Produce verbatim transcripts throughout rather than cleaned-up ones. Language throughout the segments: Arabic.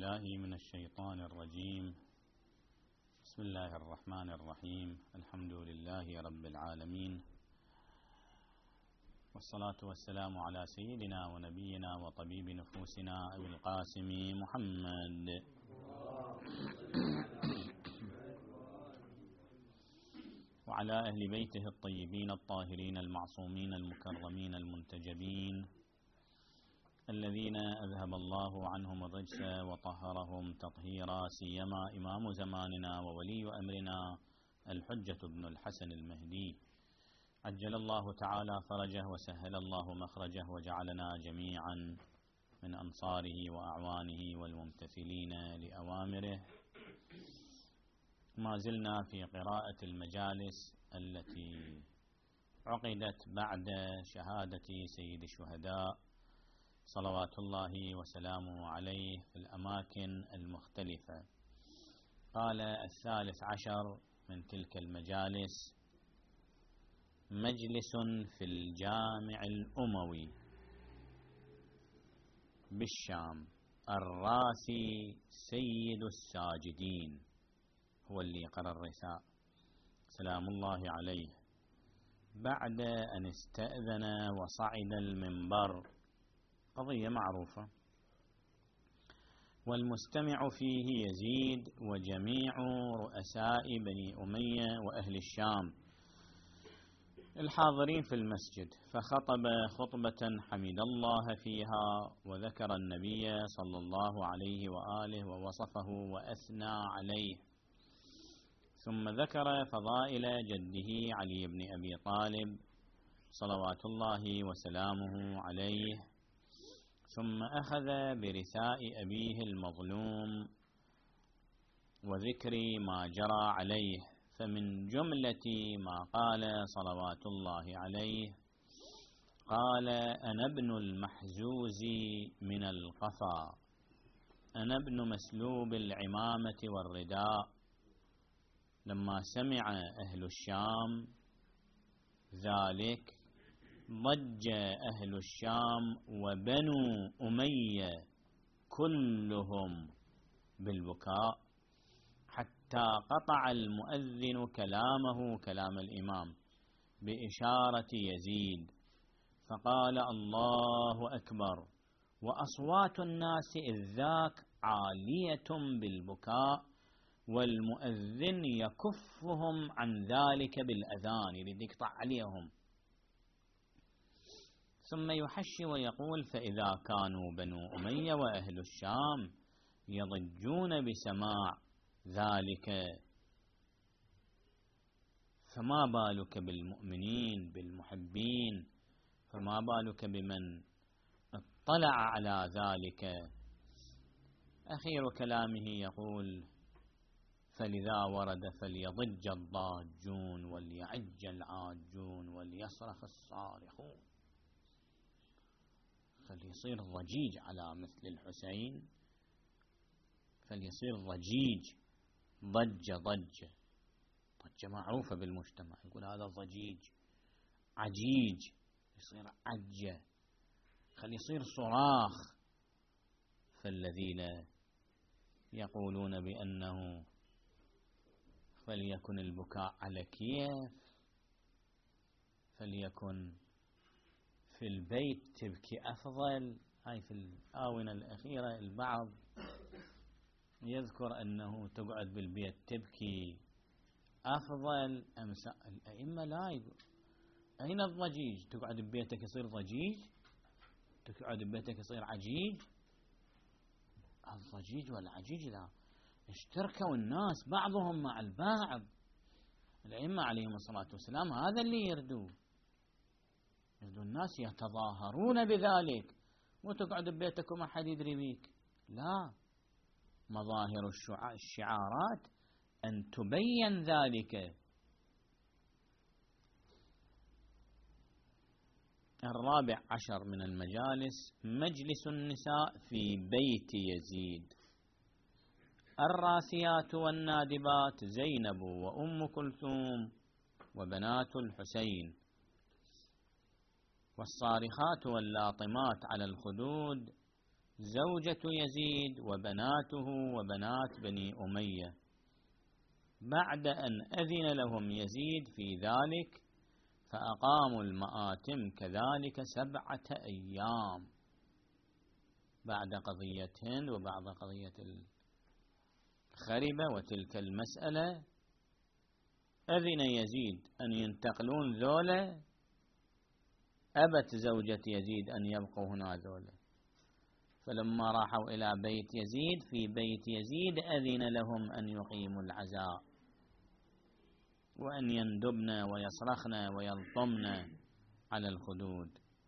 بالله من الشيطان الرجيم. بسم الله الرحمن الرحيم. الحمد لله رب العالمين، والصلاة والسلام على سيدنا ونبينا وطبيب نفوسنا أبي القاسم محمد وعلى أهل بيته الطيبين الطاهرين المعصومين المكرمين المنتجبين الذين أذهب الله عنهم الرجس وطهرهم تطهيرا، سيما إمام زماننا وولي أمرنا الحجة بن الحسن المهدي، عجل الله تعالى فرجه وسهل الله مخرجه وجعلنا جميعا من أنصاره وأعوانه والممتثلين لأوامره. ما زلنا في قراءة المجالس التي عقدت بعد شهادة سيد الشهداء صلوات الله وسلامه عليه في الأماكن المختلفة. قال الثالث عشر من تلك المجالس: مجلس في الجامع الأموي بالشام، الراسي سيد الساجدين هو اللي قرأ الرساء سلام الله عليه، بعد أن استأذن وصعد المنبر، قضية معروفة، والمستمع فيه يزيد وجميع رؤساء بني أمية وأهل الشام الحاضرين في المسجد، فخطب خطبة حمد الله فيها وذكر النبي صلى الله عليه وآله ووصفه وأثنى عليه، ثم ذكر فضائل جده علي بن أبي طالب صلوات الله وسلامه عليه، ثم أخذ برثاء أبيه المظلوم وذكر ما جرى عليه، فمن جملة ما قال صلوات الله عليه قال: أنا ابن المحزوز من القفا، أنا ابن مسلوب العمامة والرداء. لما سمع أهل الشام ذلك ضج أهل الشام وبنو أمية كلهم بالبكاء، حتى قطع المؤذن كلامه كلام الإمام بإشارة يزيد، فقال: الله أكبر، وأصوات الناس إذ ذاك عالية بالبكاء، والمؤذن يكفهم عن ذلك بالأذان، يريد يقطع عليهم، ثم يحشي ويقول: فإذا كانوا بنو أمية وأهل الشام يضجون بسماع ذلك، فما بالك بالمؤمنين بالمحبين، فما بالك بمن اطلع على ذلك. أخير كلامه يقول: فلذا ورد فليضج الضاجون وليعج العاجون وليصرخ الصارخون. فليصير ضجيج على مثل الحسين، فليصير ضجيج، ضج ضج ضجة معروفة بالمجتمع، يقول هذا ضجيج، عجيج يصير عجة، خلي يصير صراخ. فالذين يقولون بأنه فليكن البكاء على كيف، فليكن في البيت تبكي أفضل، هاي في الآونة الأخيرة البعض يذكر أنه تقعد بالبيت تبكي أفضل، أمس الأئمة لا يقول. أين الضجيج؟ تقعد ببيتك يصير ضجيج، تقعد ببيتك يصير عجيج. الضجيج والعجيج لا، اشتركوا الناس بعضهم مع البعض، الأئمة عليهم الصلاة والسلام هذا اللي يردوه، يردوا الناس يتظاهرون بذلك، وتقعد ببيتك وما حد يدري بيك. لا، مظاهر الشعارات أن تبين ذلك. الرابع عشر من المجالس: مجلس النساء في بيت يزيد، الراسيات والنادبات زينب وأم كلثوم وبنات الحسين، والصارخات واللاطمات على الخدود زوجة يزيد وبناته وبنات بني أمية، بعد أن أذن لهم يزيد في ذلك فأقاموا المآتم كذلك سبعة أيام بعد قضية هند وبعد قضية الخربة وتلك المسألة. أذن يزيد أن ينتقلون ذولا، أبت زوجة يزيد أن يبقوا هنا ذولا، فلما راحوا إلى بيت يزيد في بيت يزيد أذن لهم أن يقيموا العزاء وأن يندبن ويصرخن ويلطمن على الخدود.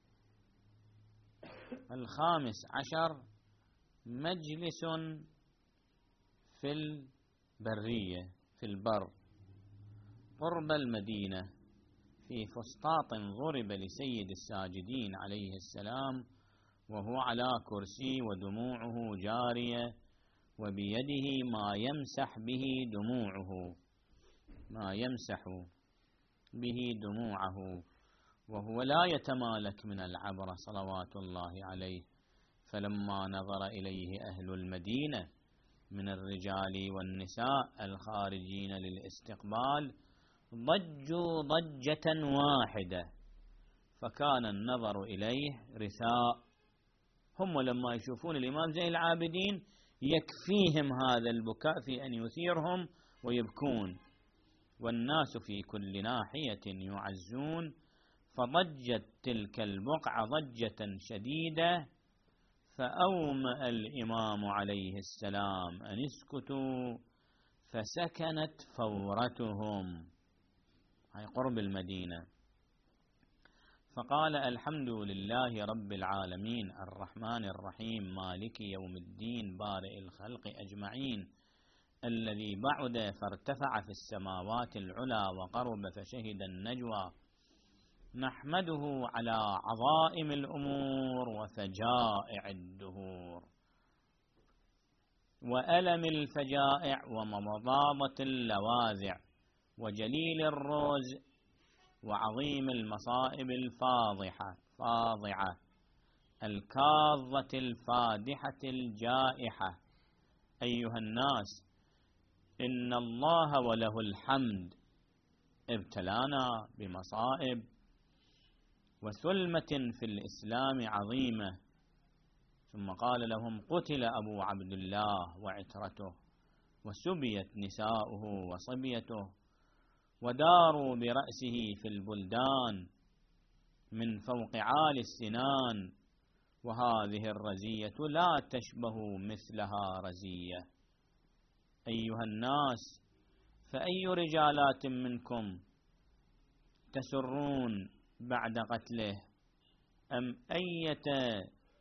الخامس عشر مجلس في البرية في البر قرب المدينة في فسطاط ضرب لسيد الساجدين عليه السلام وهو على كرسي ودموعه جارية وبيده ما يمسح به دموعه ما يمسح به دموعه وهو لا يتمالك من العبرة صلوات الله عليه. فلما نظر إليه أهل المدينة من الرجال والنساء الخارجين للاستقبال ضجوا ضجة واحدة، فكان النظر إليه رثاء. هم لما يشوفون الإمام زين العابدين يكفيهم هذا البكاء في أن يثيرهم ويبكون، والناس في كل ناحية يعزون. فضجت تلك البقعة ضجة شديدة، فأومأ الإمام عليه السلام أن اسكتوا، فسكنت فورتهم، هاي قرب المدينة. فقال الحمد لله رب العالمين الرحمن الرحيم مالك يوم الدين بارئ الخلق أجمعين، الذي بعد فارتفع في السماوات العلى وقرب فشهد النجوى، نحمده على عظائم الأمور وفجائع الدهور وألم الفجائع ومضاضة اللواذع وجليل الروز وعظيم المصائب الفاضحة فاضعة الكاظة الفادحة الجائحة. أيها الناس، إن الله وله الحمد ابتلانا بمصائب وثلمة في الإسلام عظيمة. ثم قال لهم قتل أبو عبد الله وعترته وسبيت نساؤه وصبيته وداروا برأسه في البلدان من فوق عالي السنان، وهذه الرزية لا تشبه مثلها رزية. أيها الناس، فأي رجالات منكم تسرون بعد قتله، أم أية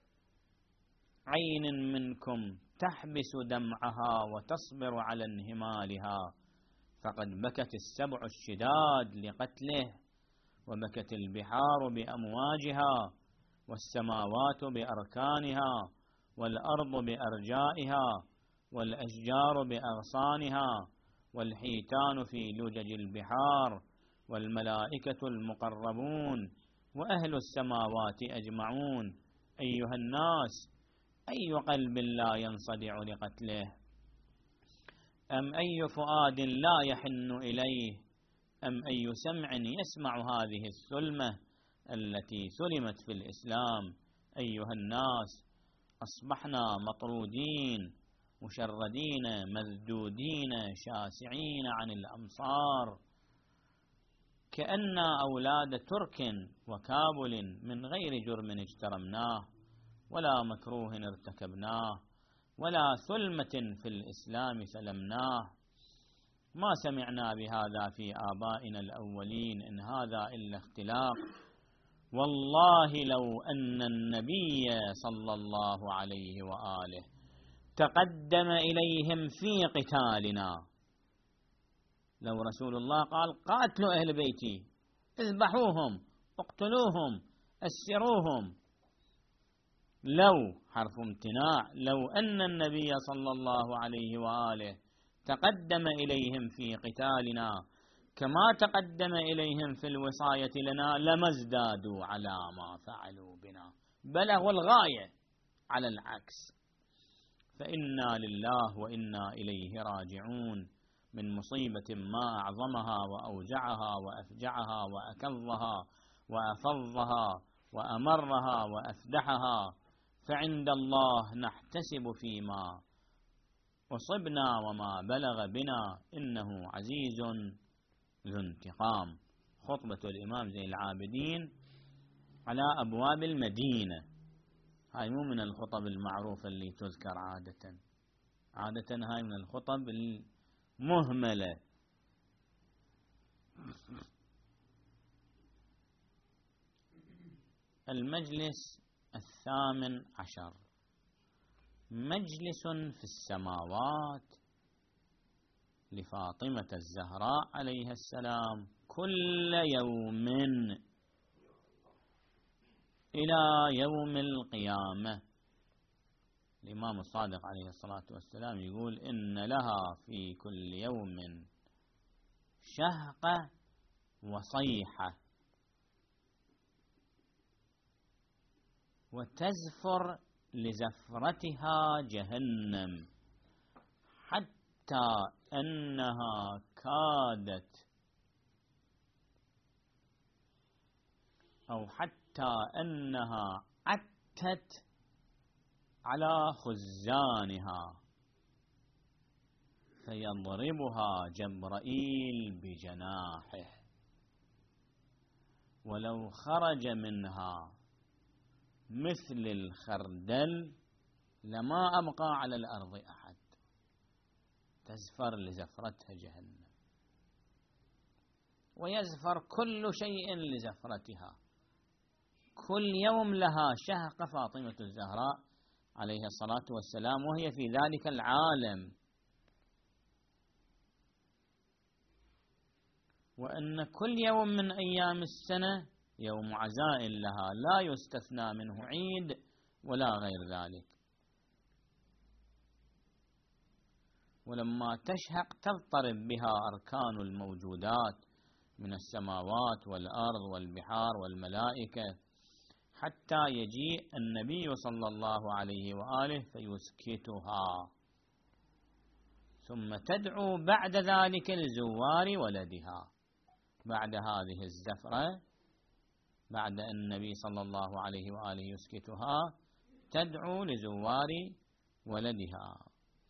عين منكم تحبس دمعها وتصبر على انهمالها؟ فقد بكت السبع الشداد لقتله، وبكت البحار بأمواجها، والسماوات بأركانها، والأرض بأرجائها، والأشجار بأغصانها، والحيتان في لجج البحار، والملائكة المقربون، وأهل السماوات أجمعون. أيها الناس، أي قلب لا ينصدع لقتله؟ أم أي فؤاد لا يحن إليه؟ أم أي سمع يسمع هذه الثلمة التي سلمت في الإسلام؟ أيها الناس، أصبحنا مطرودين مشردين مذدودين شاسعين عن الأمصار، كأن أولاد ترك وكابل من غير جرم اجترمناه ولا مكروه ارتكبناه ولا ثلمة في الإسلام سلمناه. ما سمعنا بهذا في آبائنا الأولين، إن هذا إلا اختلاق. والله لو أن النبي صلى الله عليه وآله تقدم إليهم في قتالنا، لو رسول الله قال قاتلوا أهل بيتي، اذبحوهم، اقتلوهم، أسروهم، لو حرف امتناع، لو أن النبي صلى الله عليه وآله تقدم إليهم في قتالنا كما تقدم إليهم في الوصاية لنا، لما ازدادوا على ما فعلوا بنا، بلغوا الغاية على العكس، فإنا لله وإنا إليه راجعون، من مصيبة ما أعظمها وأوجعها وأفجعها وأكظها وأفظها وأمرها وأفدحها، فعند الله نحتسب فيما أصبنا وما بلغ بنا، إنه عزيز ذو انتقام. خطبة الإمام زين العابدين على أبواب المدينة، هاي مو من الخطب المعروفة اللي تذكر عادة، عادة هاي من الخطب المهملة. المجلس الثامن عشر، مجلس في السماوات لفاطمة الزهراء عليها السلام كل يوم إلى يوم القيامة. الإمام الصادق عليه الصلاة والسلام يقول إن لها في كل يوم شهقة وصيحة، وتزفر لزفرتها جهنم، حتى أنها كادت أو حتى أنها عتت على خزانها، فيضربها جبرائيل بجناحه، ولو خرج منها مثل الخردل لما أبقى على الأرض أحد. تزفر لزفرتها جهنم، ويزفر كل شيء لزفرتها. كل يوم لها شهقة فاطمة الزهراء عليها الصلاة والسلام، وهي في ذلك العالم، وأن كل يوم من أيام السنة يوم عزاء لها لا يستثنى منه عيد ولا غير ذلك. ولما تشهق تضطرب بها أركان الموجودات من السماوات والأرض والبحار والملائكة، حتى يجيء النبي صلى الله عليه وآله فيسكتها، ثم تدعو بعد ذلك لزوار ولدها. بعد هذه الزفرة، بعد أن النبي صلى الله عليه وآله يسكتها، تدعو لزوار ولدها.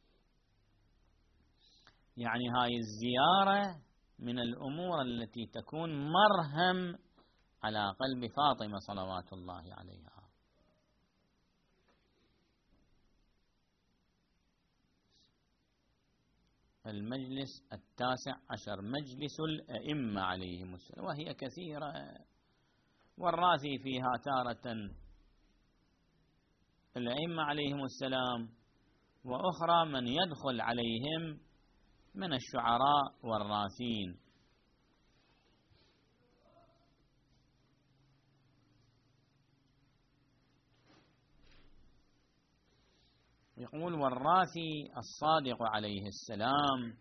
يعني هاي الزيارة من الأمور التي تكون مرهم على قلب فاطمة صلوات الله عليها. المجلس التاسع عشر، مجلس الأئمة عليهم السلام، وهي كثيرة، والراسي فيها تارة الأئمة عليهم السلام، وأخرى من يدخل عليهم من الشعراء والراسين. يقول والراسي الصادق عليه السلام،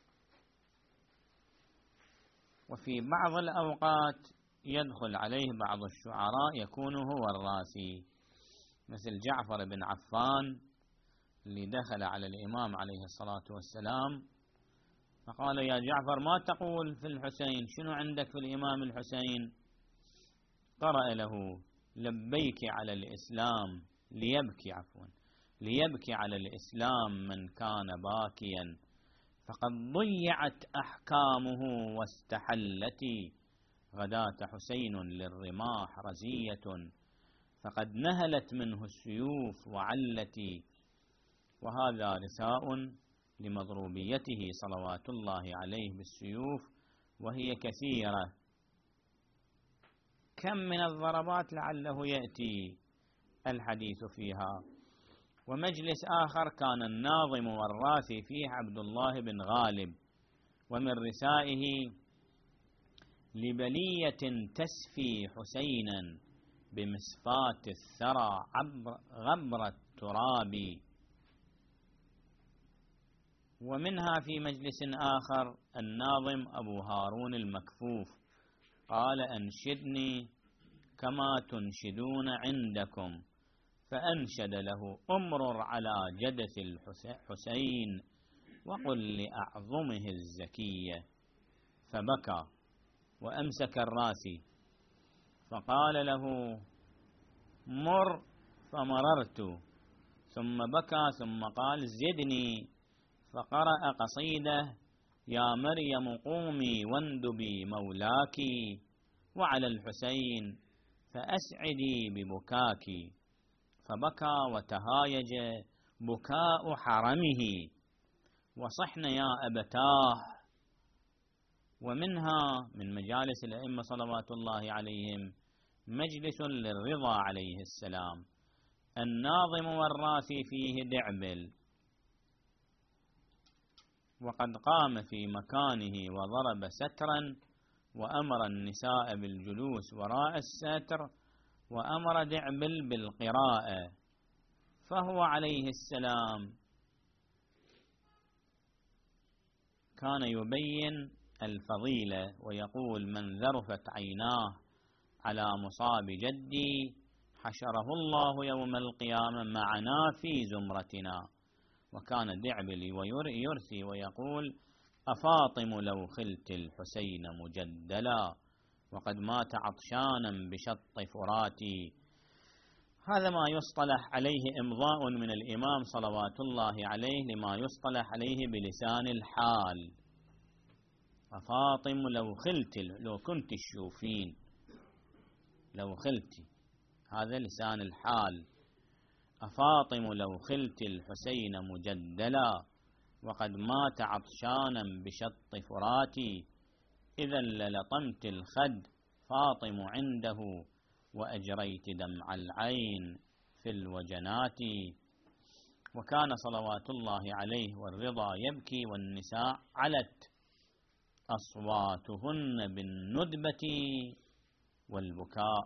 وفي بعض الأوقات يدخل عليه بعض الشعراء يكون هو الراسي، مثل جعفر بن عفان اللي دخل على الإمام عليه الصلاة والسلام فقال يا جعفر ما تقول في الحسين، شنو عندك في الإمام الحسين؟ قرأ له لبيك على الإسلام ليبكي عفوا ليبكي على الإسلام من كان باكيا، فقد ضيعت أحكامه واستحلت غداة حسين للرماح رزية، فقد نهلت منه السيوف وعلت، وهذا رثاء لمضروبيته صلوات الله عليه بالسيوف، وهي كثيرة. كم من الضربات لعله يأتي الحديث فيها. ومجلس آخر كان الناظم والراسي فيه عبد الله بن غالب، ومن رثائه لبلية تسفي حسينا بمسفات الثرى عبر غبر التراب. ومنها في مجلس آخر الناظم أبو هارون المكفوف قال أنشدني كما تنشدون عندكم، فأنشد له: أمرر على جدث الحسين وقل لأعظمه الزكية. فبكى وأمسك الراسي، فقال له: مر، فمررت. ثم بكى ثم قال: زدني. فقرأ قصيدة: يا مريم قومي واندبي مولاك، وعلى الحسين فأسعدي ببكاك. فبكى وتهايج بكاء حرمه، وصحن يا أبتاه. ومنها من مجالس الأئمة صلوات الله عليهم مجلس للرضا عليه السلام، الناظم والراسي فيه دعبل، وقد قام في مكانه وضرب سترا، وأمر النساء بالجلوس وراء الستر، وأمر دعبل بالقراءة. فهو عليه السلام كان يبين الفضيلة ويقول: من ذرفت عيناه على مصاب جدي حشره الله يوم القيامة معنا في زمرتنا. وكان دعبل ويرثي ويقول: أفاطم لو خلت الحسين مجدلا، وقد مات عطشانا بشط فراتي. هذا ما يصطلح عليه إمضاء من الإمام صلوات الله عليه لما يصطلح عليه بلسان الحال. أفاطم لو خلت، لو كنت تشوفين، لو خلت، هذا لسان الحال. أفاطم لو خلت الحسين مجدلا، وقد مات عطشانا بشط فراتي، إذا للطمت الخد فاطم عنده، وأجريت دمع العين في الوجنات. وكان صلوات الله عليه والرضا يبكي، والنساء علت أصواتهن بالندبة والبكاء.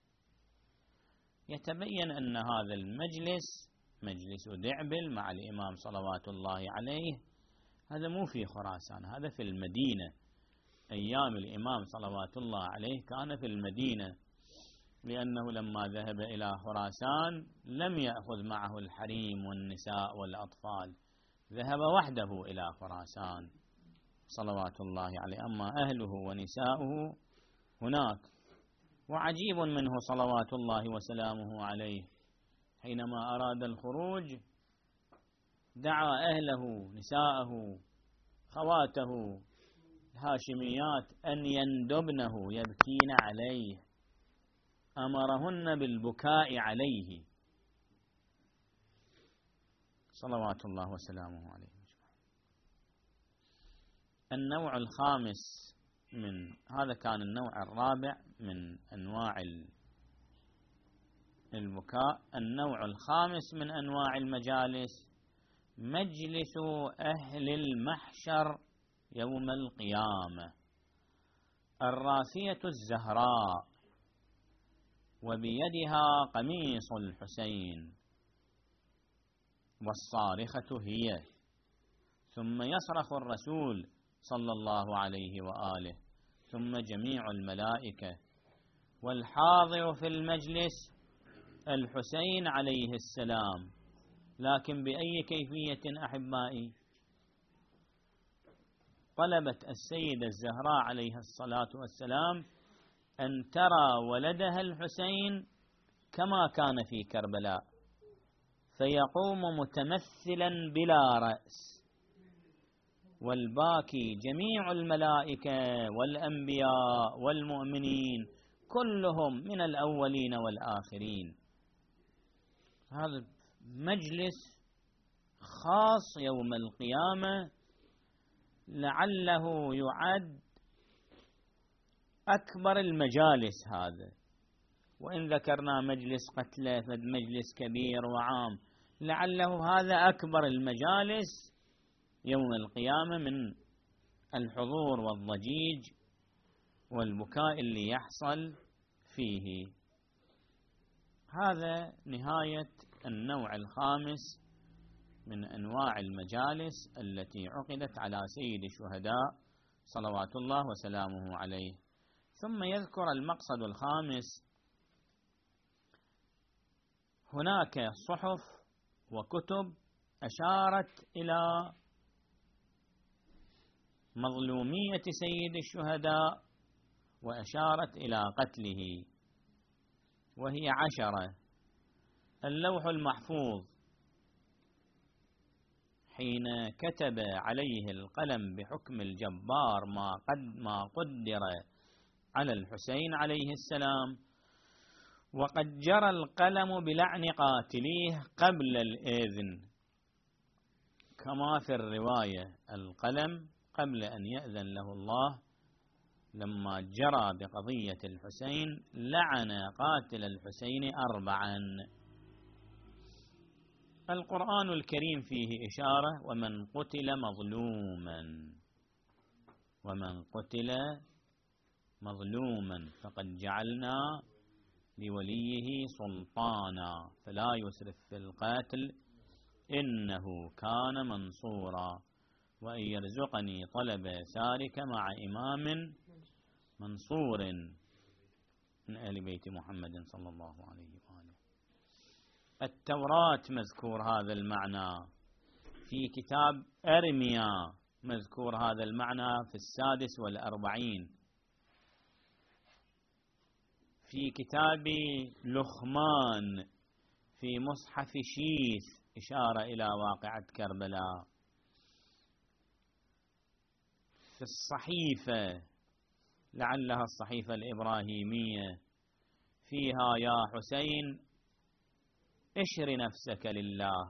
يتبين أن هذا المجلس مجلس دعبل مع الإمام صلوات الله عليه هذا مو في خراسان، هذا في المدينة. أيام الإمام صلوات الله عليه كان في المدينة، لأنه لما ذهب إلى خراسان لم يأخذ معه الحريم والنساء والأطفال، ذهب وحده إلى خراسان صلوات الله عليه، أما أهله ونساؤه هناك. وعجيب منه صلوات الله وسلامه عليه، حينما أراد الخروج دعا أهله نساءه خواته الهاشميات أن يندبنه يبكين عليه، أمرهن بالبكاء عليه صلوات الله وسلامه عليه. النوع الخامس من هذا كان النوع الرابع من أنواع البكاء. النوع الخامس من أنواع المجالس مجلس أهل المحشر يوم القيامة. الراسية الزهراء وبيدها قميص الحسين، والصارخة هي، ثم يصرخ الرسول صلى الله عليه وآله، ثم جميع الملائكة، والحاضر في المجلس الحسين عليه السلام. لكن بأي كيفية أحبائي؟ طلبت السيدة الزهراء عليها الصلاة والسلام أن ترى ولدها الحسين كما كان في كربلاء، فيقوم متمثلا بلا رأس، والباكي جميع الملائكة والأنبياء والمؤمنين كلهم من الأولين والآخرين. هذا مجلس خاص يوم القيامة، لعله يعد أكبر المجالس هذا، وإن ذكرنا مجلس قتلى فمجلس كبير وعام، لعله هذا أكبر المجالس يوم القيامة من الحضور والضجيج والبكاء اللي يحصل فيه. هذا نهاية النوع الخامس من أنواع المجالس التي عقدت على سيد الشهداء صلوات الله وسلامه عليه. ثم يذكر المقصد الخامس، هناك صحف وكتب أشارت إلى مظلومية سيد الشهداء وأشارت إلى قتله، وهي عشرة. اللوح المحفوظ حين كتب عليه القلم بحكم الجبار ما قد ما قدر على الحسين عليه السلام، وقد جرى القلم بلعن قاتليه قبل الإذن، كما في الرواية القلم قبل أن يأذن له الله لما جرى بقضية الحسين لعن قاتل الحسين أربعا. القرآن الكريم فيه إشارة: ومن قتل مظلوما ومن قتل مظلوما فقد جعلنا لوليه سلطانا فلا يسرف في القتل إنه كان منصورا، وأن يرزقني طلب سارك مع إمام منصور من أهل بيت محمد صلى الله عليه وآله. التوراة مذكور هذا المعنى، في كتاب أرميا مذكور هذا المعنى في السادس والأربعين، في كتاب لخمان في مصحف شيث إشارة إلى واقعة كربلاء، في الصحيفة لعلها الصحيفة الإبراهيمية فيها: يا حسين اشر نفسك لله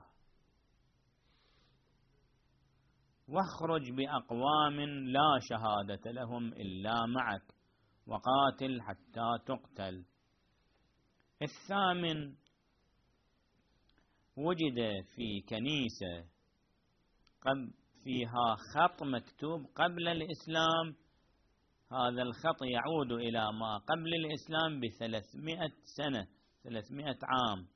واخرج بأقوام لا شهادة لهم إلا معك وقاتل حتى تقتل. الثامن: وجد في كنيسة فيها خط مكتوب قبل الإسلام، هذا الخط يعود إلى ما قبل الإسلام بثلاثمائة سنة، ثلاثمائة عام،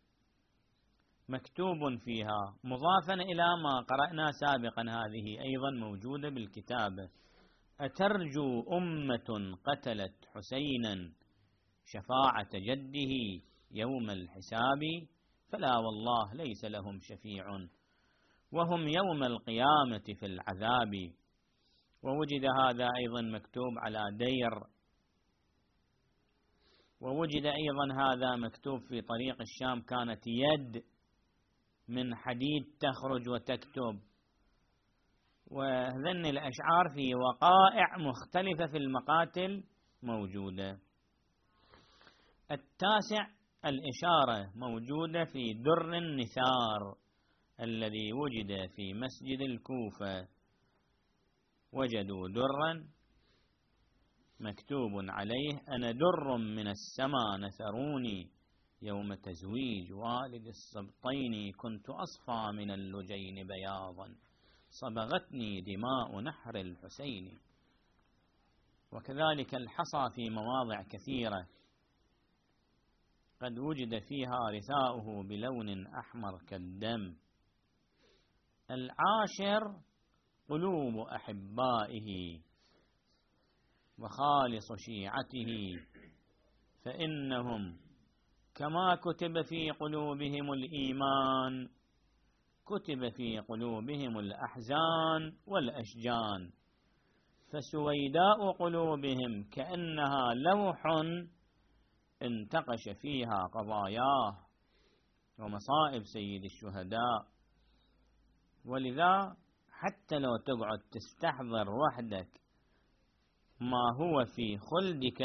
مكتوب فيها مضافا إلى ما قرأنا سابقا، هذه أيضا موجودة بالكتابة: أترجو أمة قتلت حسينا شفاعة جده يوم الحساب فلا والله ليس لهم شفيع وهم يوم القيامة في العذاب. ووجد هذا أيضا مكتوب على دير، ووجد أيضا هذا مكتوب في طريق الشام، كانت يد من حديد تخرج وتكتب، وهذن الأشعار في وقائع مختلفة في المقاتل موجودة. التاسع: الإشارة موجودة في در النثار الذي وجد في مسجد الكوفة، وجدوا درا مكتوب عليه: أنا در من السماء نثروني يوم تزويج والد السبطين كنت أصفى من اللجين بياضا صبغتني دماء نحر الحسين. وكذلك الحصى في مواضع كثيرة قد وجد فيها رثاؤه بلون أحمر كالدم. العاشر: قلوب أحبائه وخالص شيعته، فإنهم كما كتب في قلوبهم الإيمان كتب في قلوبهم الأحزان والأشجان، فسويداء قلوبهم كأنها لوح انتقش فيها قضاياه ومصائب سيد الشهداء. ولذا حتى لو تقعد تستحضر وحدك ما هو في خلدك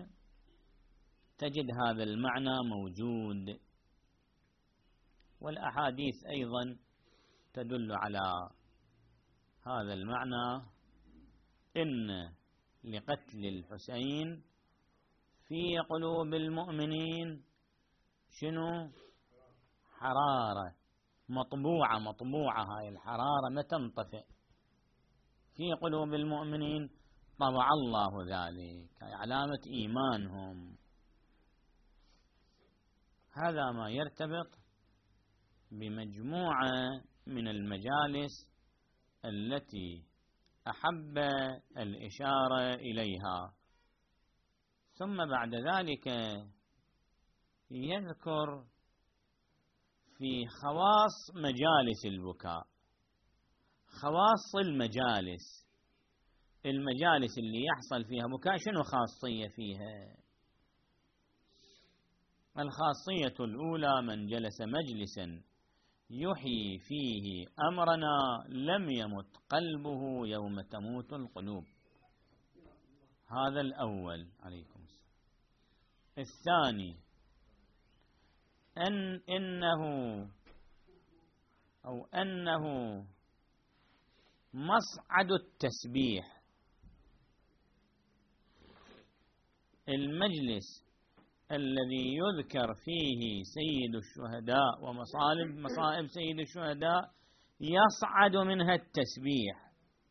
تجد هذا المعنى موجود. والأحاديث أيضا تدل على هذا المعنى: إن لقتل الحسين في قلوب المؤمنين شنو؟ حرارة مطبوعة، مطبوعة هاي الحرارة ما تنطفئ في قلوب المؤمنين، طبع الله ذلك، هاي علامة إيمانهم. هذا ما يرتبط بمجموعة من المجالس التي أحب الإشارة إليها. ثم بعد ذلك يذكر في خواص مجالس البكاء. خواص المجالس، المجالس اللي يحصل فيها بكاء شنو خاصية فيها؟ الخاصية الأولى: من جلس مجلسا يحيي فيه أمرنا لم يمت قلبه يوم تموت القلوب. هذا الأول. عليكم السلام. الثاني: أن إنه أو أنه مصعد التسبيح. المجلس الذي يذكر فيه سيد الشهداء ومصائب مصائب سيد الشهداء يصعد منها التسبيح.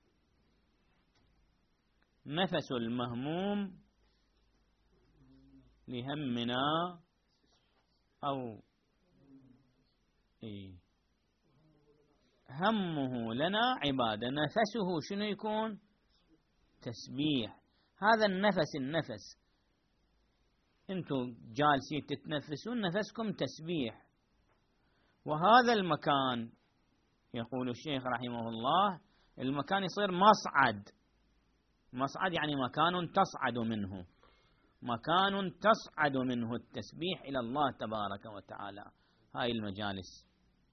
نفس المهموم لهمنا أو إيه همه لنا عبادة، نفسه شنو يكون؟ تسبيح. هذا النفس النفس انتم جالسين تتنفسون نفسكم تسبيح. وهذا المكان يقول الشيخ رحمه الله المكان يصير مصعد. مصعد يعني مكان تصعد منه، مكان تصعد منه التسبيح إلى الله تبارك وتعالى. هاي المجالس.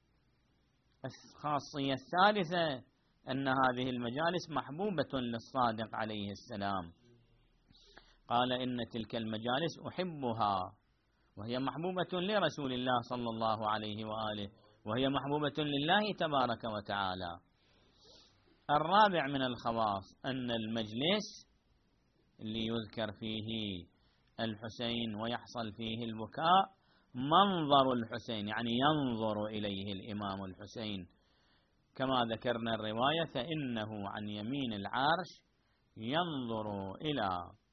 الخاصية الثالثة: أن هذه المجالس محبوبة للصادق عليه السلام. قال: إن تلك المجالس أحبها، وهي محبوبة لرسول الله صلى الله عليه وآله، وهي محبوبة لله تبارك وتعالى. الرابع من الخواص: أن المجلس اللي يذكر فيه الحسين ويحصل فيه البكاء منظر الحسين، يعني ينظر إليه الإمام الحسين، كما ذكرنا الرواية: فإنه عن يمين العرش ينظر إلى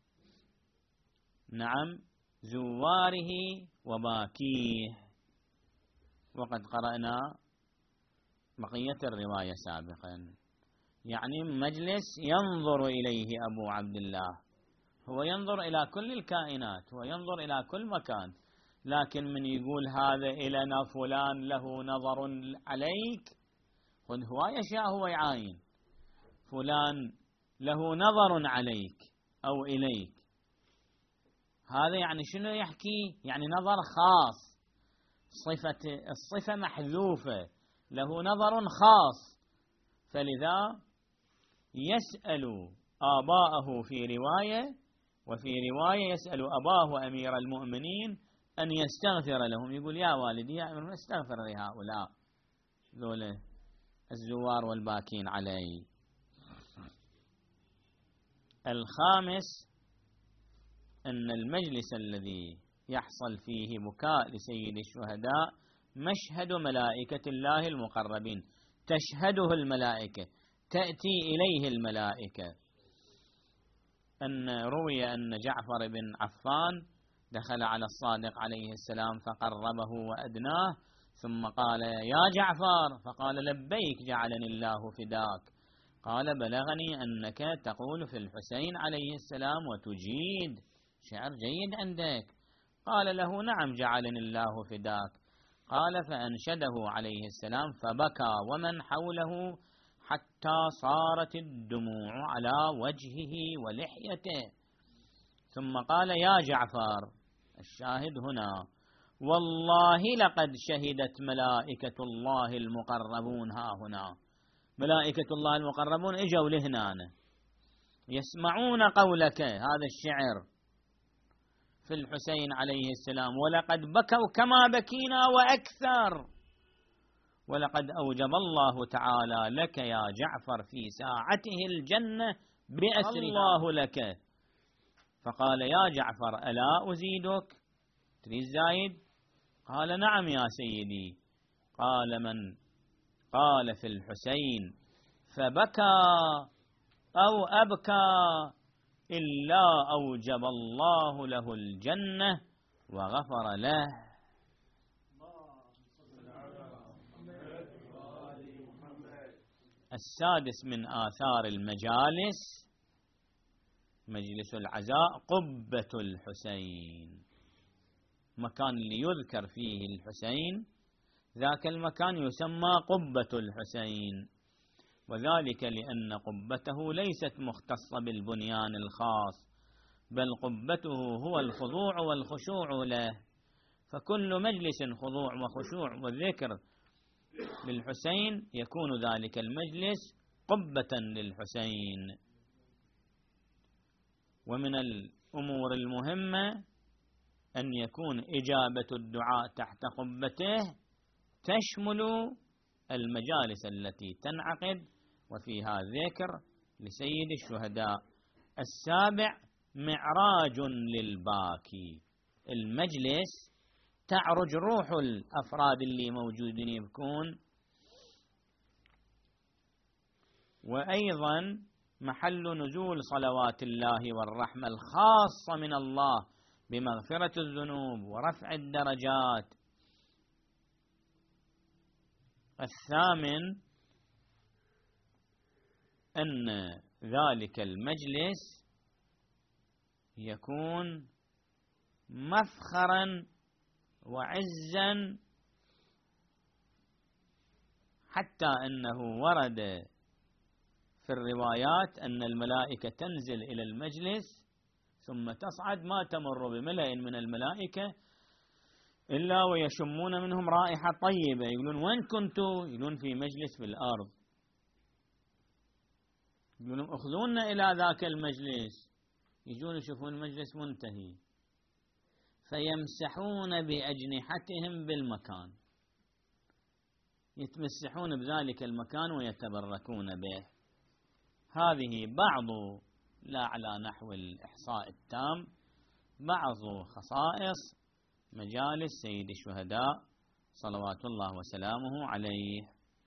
نعم زواره وباكيه. وقد قرأنا بقية الرواية سابقا. يعني مجلس ينظر إليه أبو عبد الله، هو ينظر إلى كل الكائنات، هو ينظر إلى كل مكان، لكن من يقول هذا إلنا فلان له نظر عليك، خذ هو يشاء هو يعاين فلان له نظر عليك أو إليك. هذا يعني شنو يحكي؟ يعني نظر خاص، صفة الصفة محذوفة، له نظر خاص. فلذا يسأل آباءه في رواية، وفي رواية يسأل أباه أمير المؤمنين أن يستغفر لهم. يقول: يا والدي يا أمير استغفر لهؤلاء ذولا الزوار والباكين علي. الخامس: أن المجلس الذي يحصل فيه بكاء لسيد الشهداء مشهد ملائكة الله المقربين، تشهده الملائكة، تأتي إليه الملائكة. أن روي أن جعفر بن عفان دخل على الصادق عليه السلام فقربه وأدناه، ثم قال: يا جعفر، فقال: لبيك جعلني الله فداك. قال: بلغني أنك تقول في الحسين عليه السلام وتجيد، شعر جيد عندك. قال له: نعم جعلني الله فداك. قال: فأنشده عليه السلام فبكى ومن حوله حتى صارت الدموع على وجهه ولحيته، ثم قال: يا جعفر، الشاهد هنا: والله لقد شهدت ملائكة الله المقربون ها هنا. ملائكة الله المقربون اجوا لهنا يسمعون قولك هذا الشعر في الحسين عليه السلام، ولقد بكوا كما بكينا وأكثر، ولقد أوجب الله تعالى لك يا جعفر في ساعته الجنة بأسرها الله لك. فقال: يا جعفر، ألا أزيدك؟ تريد زايد؟ قال: نعم يا سيدي. قال: من قال في الحسين فبكى أو أبكى إلا أوجب الله له الجنة وغفر له. السادس من آثار المجالس مجلس العزاء قبة الحسين، مكان اللي يذكر فيه الحسين ذاك المكان يسمى قبة الحسين، وذلك لأن قبته ليست مختصة بالبنيان الخاص، بل قبته هو الخضوع والخشوع له، فكل مجلس خضوع وخشوع وذكر للحسين يكون ذلك المجلس قبة للحسين. ومن الأمور المهمة أن يكون إجابة الدعاء تحت قبته تشمل المجالس التي تنعقد وفيها ذكر لسيد الشهداء. السابع معراج للباكي، المجلس تعرج روح الأفراد اللي موجودين يبكون، وأيضا محل نزول صلوات الله والرحمة الخاصة من الله بمغفرة الذنوب ورفع الدرجات. الثامن أن ذلك المجلس يكون مفخرا وعزا، حتى أنه ورد في الروايات أن الملائكة تنزل إلى المجلس ثم تصعد، ما تمر بملأ من الملائكة إلا ويشمون منهم رائحة طيبة، يقولون وين كنتوا؟ يقولون في مجلس في الأرض، يقولون أخذونا إلى ذاك المجلس، يجون يشوفون المجلس منتهي فيمسحون بأجنحتهم بالمكان، يتمسحون بذلك المكان ويتبركون به. هذه بعض، لا على نحو الإحصاء التام، بعض خصائص مجالس سيد الشهداء صلوات الله وسلامه عليه.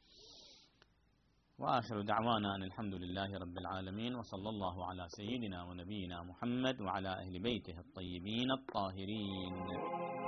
وآخر دعوانا أن الحمد لله رب العالمين، وصلى الله على سيدنا ونبينا محمد وعلى أهل بيته الطيبين الطاهرين.